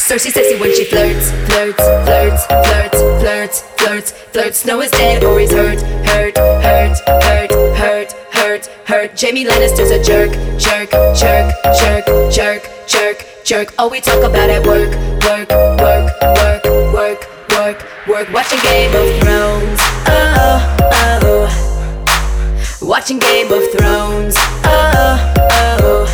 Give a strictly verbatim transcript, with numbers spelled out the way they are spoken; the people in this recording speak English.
Cersei sexy when she flirts, flirts, flirts, flirts, flirts, flirts, flirts. Snow is dead or he's hurt, hurt, hurt, hurt, hurt, hurt, hurt. Jaime Lannister's a jerk, jerk, jerk, jerk, jerk, jerk, jerk. All we talk about at work, work, work, work, work, work, work. Watching Game of Thrones, oh, oh. Watching Game of Thrones, oh, oh.